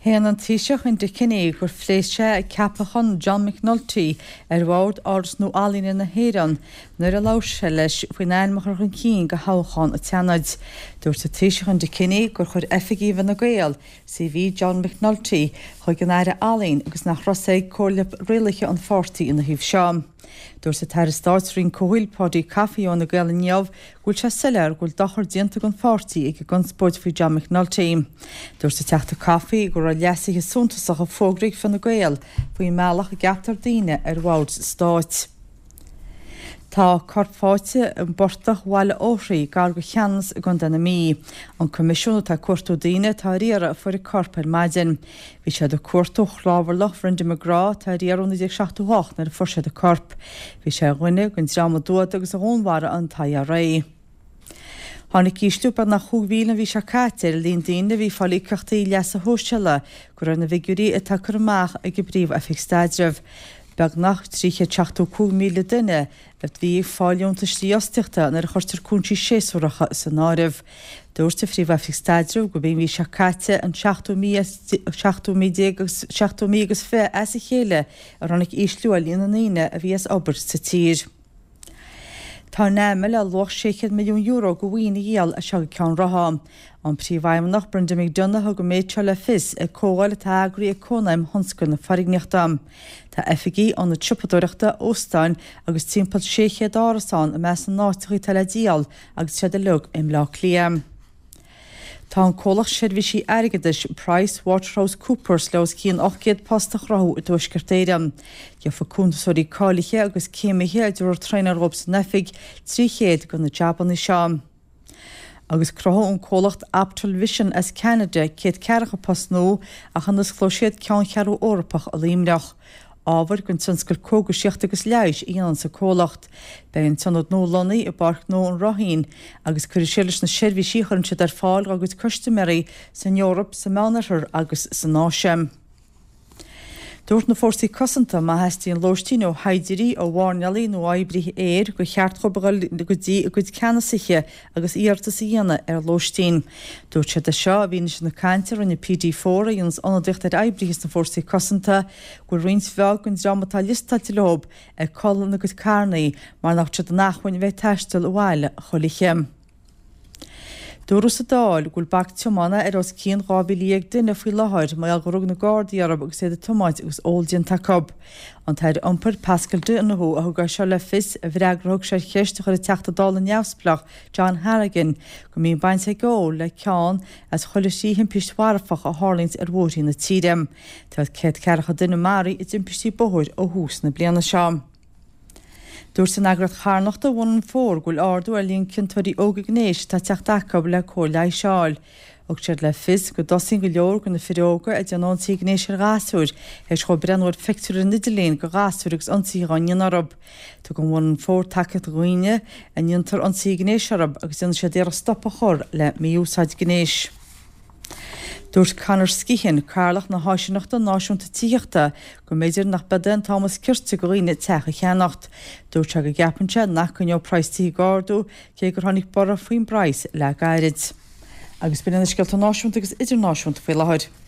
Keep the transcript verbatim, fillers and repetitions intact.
Héan an tíiseach in de cinné gur phléiste a ceapachan John McNulty ar bhd áras nó alína na héan nuair a láise leis faoin éilmachar an cín go háchan a teanaid. Dúirt a tíiseach in de cinné gur chur efigíomh na Gael sa bhí John McNulty chuig an aire alín agus nach rosaigh cóirleab rialacha an fortaí ina híomh seán. Dúirt a teir stáitrín cóhfuilpádaí cafiíón na Gael neamh gúil se sileir gúil dachar dianta gon fortaí ag gon sport faoi John McNulty. Dúirt a teachta cafií gur a leasaiche suntasach a fógraigh fan na Gael faoi meallach a gaptar daoine ar bhád stáit. Tá corpáite an bortach bhaile óhraí gar go cheannas a gan denna mí. An comisiún tá cuairtú daoine tá riara fuair i corp ar maidin. Bhí sé do cuairtú chlábharlach Brendan McGrath tá riarúna ag seachtú-hácht nar a fuair sé do corp. Bhí sé ghuine gon drama dúad agus a gúnmhara an taia ré. Tháinig cíistúpa nach chúmhíle bhí se cáitear líon daoine bhí fáilí ceachtaí leas a hóisteala gur na bhigurí atá chur amach ag go bríomh a fiigstaidirh. Beag nach tríche teachtú míle duine a bhí fáilúnta stíosteachta nar chuirtar cúntí séúracha san áibh. Dúirta fríomh fiigstaidirh go bíon bhí se cáite an seachtú mí agus fé as a chéile ar rannig íslú a líana naine a bhí as obair sa tír. Tá néime le loch séchéad milliún euro go bhhaoine díal a seag ceann rathám. An príomhhaimnach Brendan McDonagh go méid seo le fis ag cógáil atá agraí ag cónaim honscoil na farigneachtam. Tá efigí an na trúpadúireachta Óstáin agus timpeall séchéad árasán a meas an náitichaí taladíal agus sé de lug im lá cliam. Tá an cólach seirbhísí airgeadis PricewaterhouseCoopers leos cían ochcéad postach rathú i dúisceirtéiream. Deofa cúntasóirí cáiliche agus céimithe a dúir treinar rob san nefig tríchéad go na Japaní seán. Agus crotha an cólacht Aptal Vision as Canada céad cearacha postnó a chanas chlóisiad ceann chearú orpach a líimreach. Ábhar gon tunscoil cóga seacht agus leis íon sa cólacht. Bei an tionad nó lonaí i barc nó an rothín agus chuir séiles na seirbhísí chuirn ar fáil agus customerí san Eorop sa meánarthar agus san náisiam. Dúirt na fórsaí cosanta má heistíon lóistíú haidirí ó bhharnealaí nó áibrithe éir go cheart chobagáil go dtí go ceannasiche agus íarta sa dhéana ar lóistín. Dúirt sé de seo a bhíonn sin na caiintear in P D four a dhéanas anadicht ar aibrithas na fórsaí cosanta go roinnt bheag gon dramatá listáte lob ag colin agus carnaí mar nach se den nachhain bheith teistil bhhaile cholichem. Dúras a dáil gúil bach teomána ar os cían gábhílíag duine faoi láthir má go rug na Guardiarab agus sé tomáid agus óildian tacob. An taid iompar Pascal Dunahu a thugar seo le fis a bhreagrthg sé cheiste chuir teachta dála neamhsplach John Harrigan go míon baint sé ggó le ceán as choilisí hin pistwarfach a Harlings ar bhótaí na tíidem. Tá céad cearacha duine marí i dimpistí bóthir ó hús na bliana seán. Dúir san agrat charnachta bhain fór gúil ardú a líon cintóirí óga gnéis tá teach dacab le cóla seáil. Og sér le fis go dosín go leor go na firóga a deanóntaí gnéis ar gáasúir heis cho brenúir feictúir in Nidalín go gáasúir agus antaí gáin arab. Tá go bhain fór takead roiine a níontar antaí gnéis arab agus an sé déar a stoppa chur le míúsáid gnéis. Dúirt Conor Scihan Carlach na háisineachta náisiúnta tíochta go méidir nach bedan Thomas Kirste go riine techa cheannacht. Dúirt se go gapanse nach gonneó Pricetíí gáardú cé gur tháinig bara faoin Bryce le gairid. Agus bin ina scialta náisiúnta agus idirnáisiúnta faoi láthir.